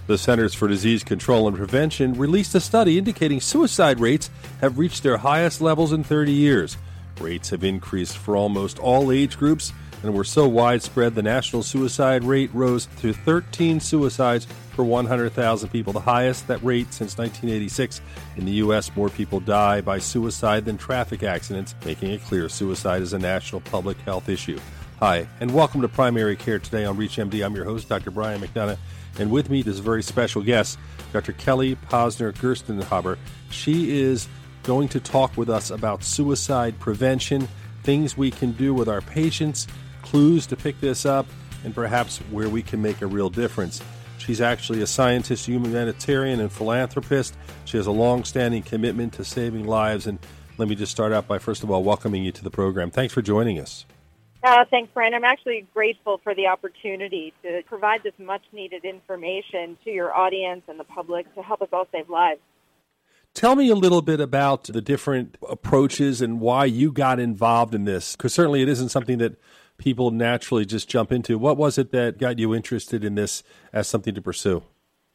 The Centers for Disease Control and Prevention released a study indicating suicide rates have reached their highest levels in 30 years. Rates have increased for almost all age groups and were so widespread the national suicide rate rose to 13 suicides per 100,000 people, the highest that rate since 1986. In the U.S., more people die by suicide than traffic accidents, making it clear suicide is a national public health issue. Hi, and welcome to Primary Care Today on ReachMD. I'm your host, Dr. Brian McDonough, and with me is a very special guest, Dr. Kelly Posner-Gerstenhaber. She is going to talk with us about suicide prevention, things we can do with our patients, clues to pick this up, and perhaps where we can make a real difference. She's actually a scientist, humanitarian, and philanthropist. She has a long-standing commitment to saving lives. And let me just start out by, first of all, welcoming you to the program. Thanks for joining us. Thanks, Brian. I'm actually grateful for the opportunity to provide this much-needed information to your audience and the public to help us all save lives. Tell me a little bit about the different approaches and why you got involved in this, because certainly it isn't something that people naturally just jump into. What was it that got you interested in this as something to pursue?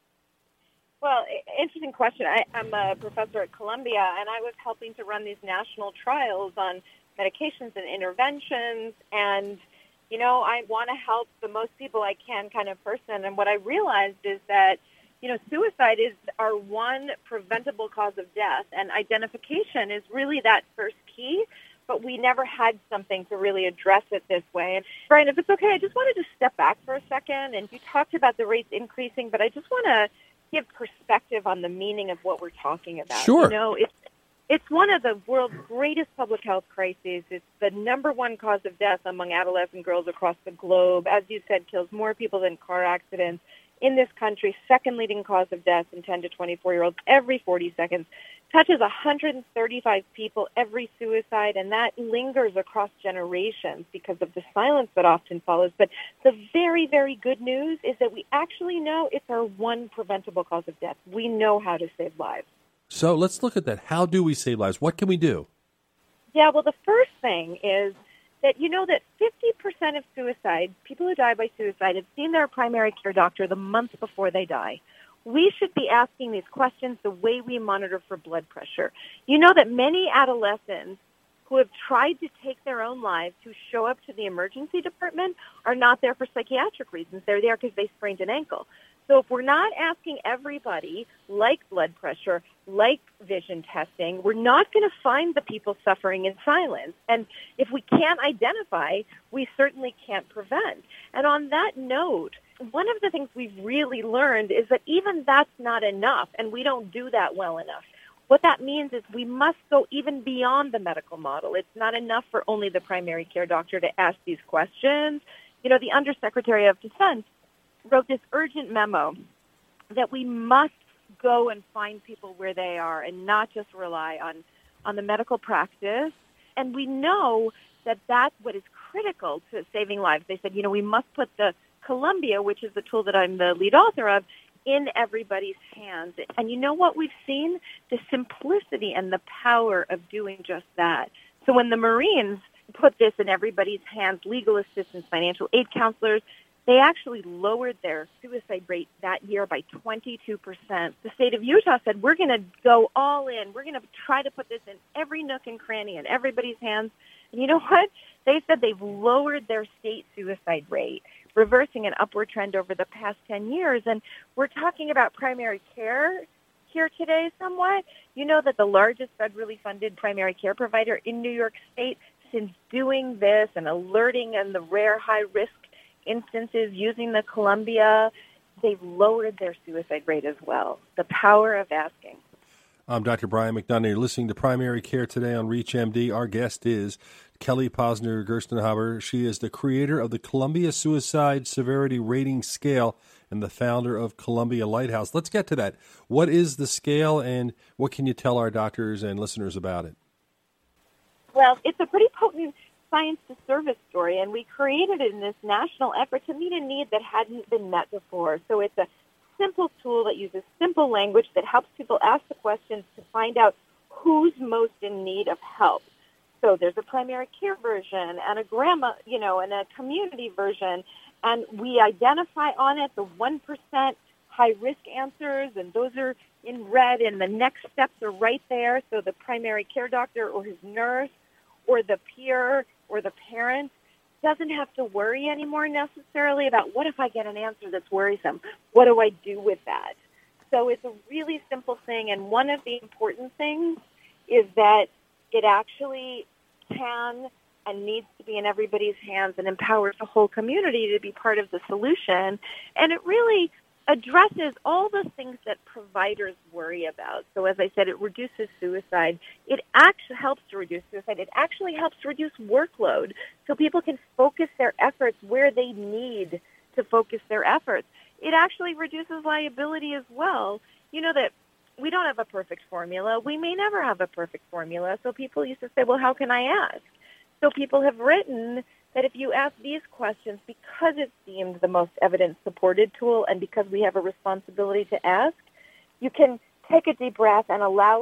Well, interesting question. I'm a professor at Columbia, and I was helping to run these national trials on medications and interventions, and, you know, I want to help the most people I can kind of person. And what I realized is that, you know, suicide is our one preventable cause of death, and identification is really that first key, but we never had something to really address it this way. And Brian, if it's okay, I just wanted to step back for a second, and you talked about the rates increasing, but I just want to give perspective on the meaning of what we're talking about. Sure. You know, it's one of the world's greatest public health crises. It's the number one cause of death among adolescent girls across the globe. As you said, kills more people than car accidents. In this country, second leading cause of death in 10 to 24-year-olds every 40 seconds. Touches 135 people every suicide, and that lingers across generations because of the silence that often follows. But the very, very good news is that we actually know it's our one preventable cause of death. We know how to save lives. So let's look at that. How do we save lives? What can we do? Yeah, well, the first thing is that you know that 50% of suicide, people who die by suicide, have seen their primary care doctor the month before they die. We should be asking these questions the way we monitor for blood pressure. You know that many adolescents who have tried to take their own lives, who show up to the emergency department, are not there for psychiatric reasons. They're there because they sprained an ankle. So if we're not asking everybody, like blood pressure, like vision testing, we're not going to find the people suffering in silence. And if we can't identify, we certainly can't prevent. And on that note, one of the things we've really learned is that even that's not enough, and we don't do that well enough. What that means is we must go even beyond the medical model. It's not enough for only the primary care doctor to ask these questions. You know, the Undersecretary of Defense wrote this urgent memo that we must go and find people where they are and not just rely on the medical practice. And we know that that's what is critical to saving lives. They said, you know, we must put the Columbia, which is the tool that I'm the lead author of, in everybody's hands. And you know what we've seen? The simplicity and the power of doing just that. So when the Marines put this in everybody's hands, legal assistance, financial aid counselors, they actually lowered their suicide rate that year by 22%. The state of Utah said, we're going to go all in. We're going to try to put this in every nook and cranny in everybody's hands. And you know what? They said they've lowered their state suicide rate, reversing an upward trend over the past 10 years. And we're talking about primary care here today somewhat. You know that the largest federally funded primary care provider in New York State, since doing this and alerting on the rare high-risk instances using the Columbia, they've lowered their suicide rate as well. The power of asking. I'm Dr. Brian McDonough. You're listening to Primary Care Today on ReachMD. Our guest is Kelly Posner-Gerstenhaber. She is the creator of the Columbia Suicide Severity Rating Scale and the founder of Columbia Lighthouse. Let's get to that. What is the scale, and what can you tell our doctors and listeners about it? Well, it's a pretty potent science to service story, and we created it in this national effort to meet a need that hadn't been met before. So it's a simple tool that uses simple language that helps people ask the questions to find out who's most in need of help. So there's a primary care version and a grandma, and a community version, and we identify on it the 1% high-risk answers, and those are in red, and the next steps are right there. So the primary care doctor or his nurse or the peer or the parent doesn't have to worry anymore necessarily about what if I get an answer that's worrisome? What do I do with that? So it's a really simple thing, and one of the important things is that it actually can and needs to be in everybody's hands and empowers the whole community to be part of the solution. And it really addresses all the things that providers worry about. So as I said, it reduces suicide. It actually helps to reduce suicide. It actually helps to reduce workload so people can focus their efforts where they need to focus their efforts. It actually reduces liability as well. You know that we don't have a perfect formula. We may never have a perfect formula. So people used to say, well, how can I ask? So people have written that if you ask these questions, because it's deemed the most evidence-supported tool and because we have a responsibility to ask, you can take a deep breath and allow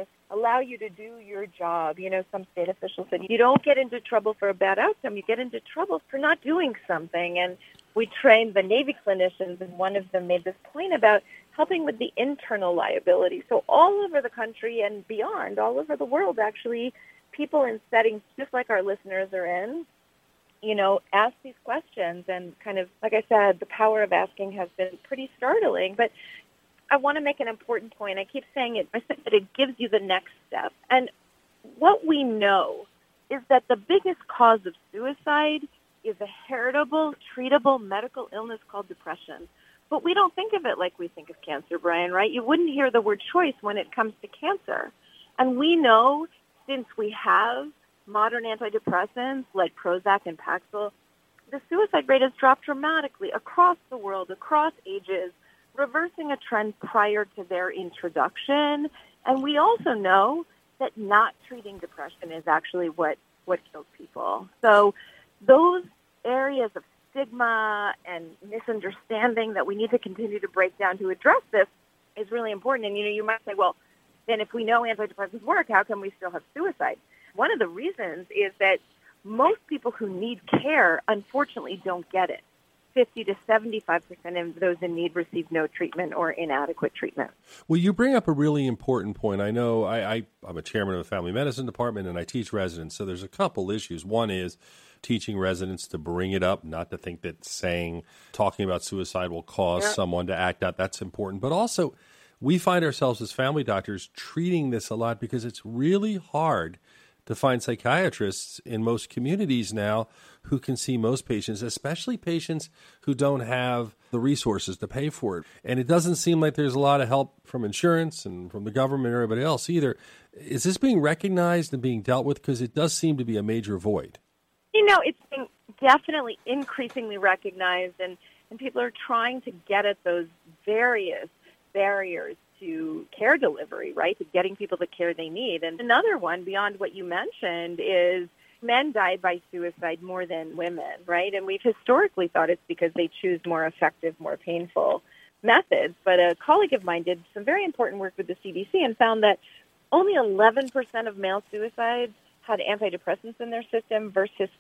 you to do your job. You know, some state officials said you don't get into trouble for a bad outcome. You get into trouble for not doing something. And we trained the Navy clinicians, and one of them made this point about helping with the internal liability. So all over the country and beyond, all over the world, actually, people in settings just like our listeners are in, you know, ask these questions. And kind of, like I said, the power of asking has been pretty startling. But I want to make an important point. I keep saying it. I said that it gives you the next step. And what we know is that the biggest cause of suicide is a heritable, treatable medical illness called depression. But we don't think of it like we think of cancer, Brian, right? You wouldn't hear the word choice when it comes to cancer. And we know, since we have modern antidepressants like Prozac and Paxil, the suicide rate has dropped dramatically across the world, across ages, reversing a trend prior to their introduction. And we also know that not treating depression is actually what kills people. So those areas of stigma and misunderstanding that we need to continue to break down to address this is really important. And, you know, you might say, well, then if we know antidepressants work, how come we still have suicide? One of the reasons is that most people who need care, unfortunately, don't get it. 50 to 75% of those in need receive no treatment or inadequate treatment. Well, you bring up a really important point. I know I'm a chairman of a family medicine department, and I teach residents, so there's a couple issues. One is teaching residents to bring it up, not to think that talking about suicide will cause someone to act out. That's important. But also, we find ourselves as family doctors treating this a lot because it's really hard to find psychiatrists in most communities now who can see most patients, especially patients who don't have the resources to pay for it. And it doesn't seem like there's a lot of help from insurance and from the government or everybody else either. Is this being recognized and being dealt with? Because it does seem to be a major void. You know, it's being definitely increasingly recognized, and people are trying to get at those various barriers to care delivery, right, to getting people the care they need. And another one, beyond what you mentioned, is men die by suicide more than women, right? And we've historically thought it's because they choose more effective, more painful methods. But a colleague of mine did some very important work with the CDC and found that only 11% of male suicides had antidepressants in their system versus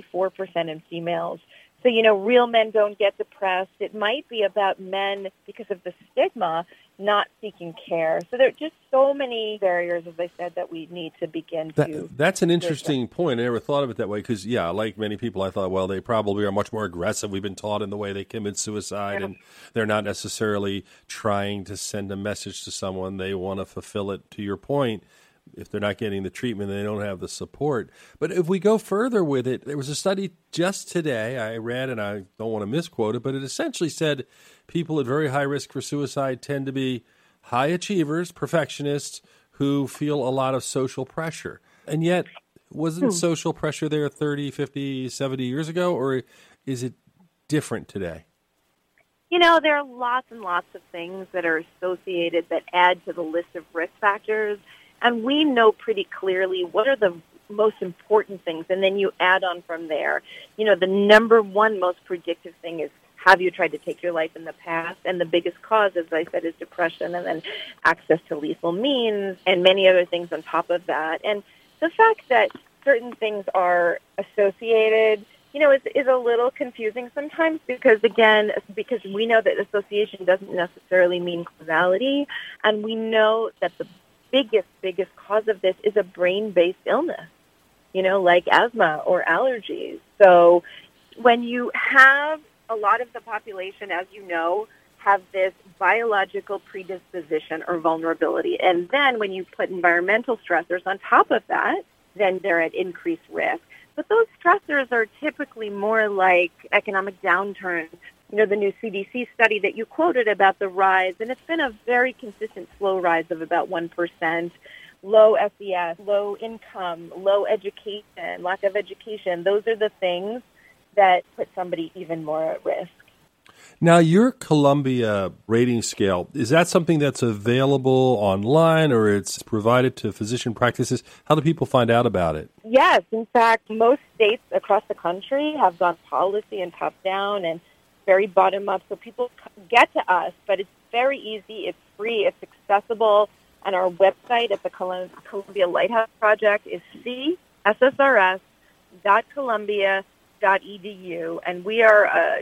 44% in females. So, you know, real men don't get depressed. It might be about men, because of the stigma, not seeking care. So there are just so many barriers, as I said, that we need to begin to... That's an interesting point. I never thought of it that way because, yeah, like many people, I thought, well, they probably are much more aggressive. We've been taught in the way they commit suicide, and they're not necessarily trying to send a message to someone. They want to fulfill it, to your point. If they're not getting the treatment, they don't have the support. But if we go further with it, there was a study just today I read, and I don't want to misquote it, but it essentially said people at very high risk for suicide tend to be high achievers, perfectionists, who feel a lot of social pressure. And yet, wasn't social pressure there 30, 50, 70 years ago, or is it different today? You know, there are lots and lots of things that are associated that add to the list of risk factors. And we know pretty clearly what are the most important things, and then you add on from there. You know, the number one most predictive thing is, have you tried to take your life in the past? And the biggest cause, as I said, is depression, and then access to lethal means, and many other things on top of that. And the fact that certain things are associated is a little confusing sometimes because we know that association doesn't necessarily mean causality, and we know that the biggest cause of this is a brain-based illness, like asthma or allergies. So when you have a lot of the population, as you know, have this biological predisposition or vulnerability, and then when you put environmental stressors on top of that, then they're at increased risk. But those stressors are typically more like economic downturn. The new CDC study that you quoted about the rise, and it's been a very consistent slow rise of about 1%, low SES, low income, low education, lack of education. Those are the things that put somebody even more at risk. Now, your Columbia rating scale, is that something that's available online or it's provided to physician practices? How do people find out about it? Yes. In fact, most states across the country have gone policy and top-down and very bottom-up. So people get to us, but it's very easy. It's free. It's accessible. And our website at the Columbia Lighthouse Project is cssrs.columbia.edu. And we are a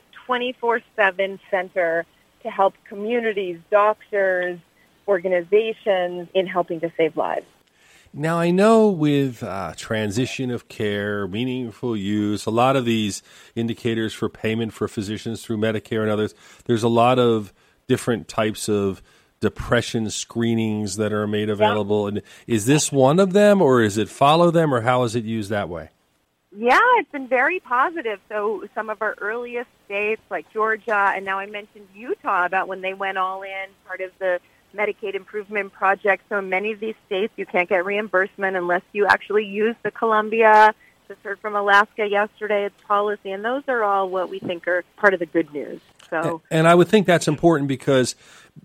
24/7 center to help communities, doctors, organizations in helping to save lives. Now, I know with transition of care, meaningful use, a lot of these indicators for payment for physicians through Medicare and others, there's a lot of different types of depression screenings that are made available. And is this one of them, or is it follow them, or how is it used that way? Yeah, it's been very positive. So some of our earliest states like Georgia, and now I mentioned Utah about when they went all in, part of the Medicaid Improvement Project. So in many of these states, you can't get reimbursement unless you actually use the Columbia. Just heard from Alaska yesterday, it's policy. And those are all what we think are part of the good news. And I would think that's important because,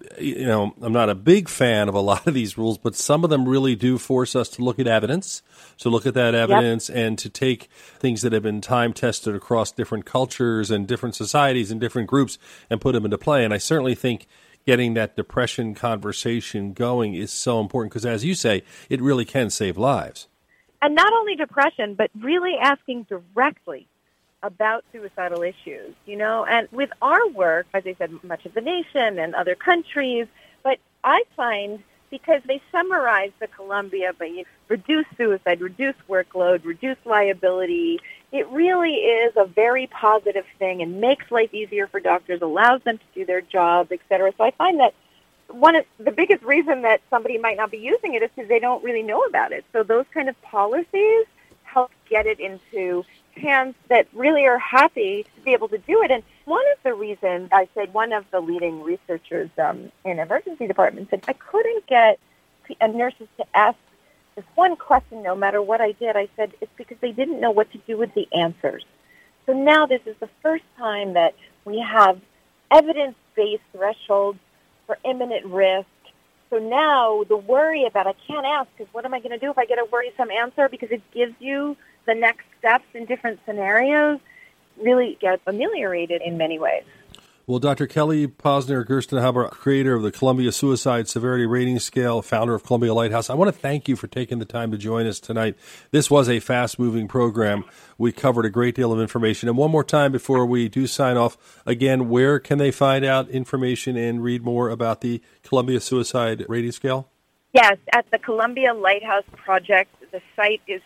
I'm not a big fan of a lot of these rules, but some of them really do force us to look at evidence. So look at that evidence and to take things that have been time tested across different cultures and different societies and different groups and put them into play. And I certainly think getting that depression conversation going is so important because, as you say, it really can save lives. And not only depression, but really asking directly about suicidal issues, and with our work, as I said, much of the nation and other countries, but I find because they summarize the Columbia by reduce suicide, reduce workload, reduce liability, it really is a very positive thing and makes life easier for doctors, allows them to do their jobs, et cetera. So I find that one of the biggest reason that somebody might not be using it is because they don't really know about it. So those kind of policies help get it into hands that really are happy to be able to do it. And one of the reasons, I said, one of the leading researchers in emergency department said, I couldn't get nurses to ask this one question no matter what I did. I said, it's because they didn't know what to do with the answers. So now this is the first time that we have evidence-based thresholds for imminent risk. So now the worry about I can't ask because what am I going to do if I get a worrisome answer, because it gives you the next steps in different scenarios, really gets ameliorated in many ways. Well, Dr. Kelly Posner-Gerstenhaber, creator of the Columbia Suicide Severity Rating Scale, founder of Columbia Lighthouse, I want to thank you for taking the time to join us tonight. This was a fast-moving program. We covered a great deal of information. And one more time before we do sign off, again, where can they find out information and read more about the Columbia Suicide Rating Scale? Yes, at the Columbia Lighthouse Project, the site is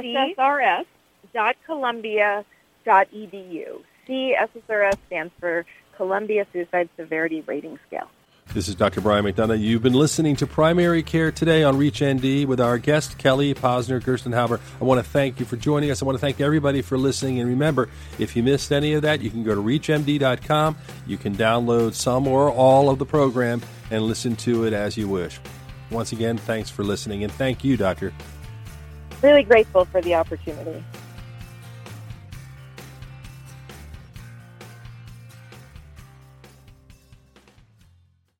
cssrs.columbia.edu. CSSRS stands for Columbia Suicide Severity Rating Scale. This is Dr. Brian McDonough. You've been listening to Primary Care Today on ReachMD with our guest, Kelly Posner-Gerstenhaber. I want to thank you for joining us. I want to thank everybody for listening. And remember, if you missed any of that, you can go to ReachMD.com. You can download some or all of the program and listen to it as you wish. Once again, thanks for listening. And thank you, Doctor. Really grateful for the opportunity.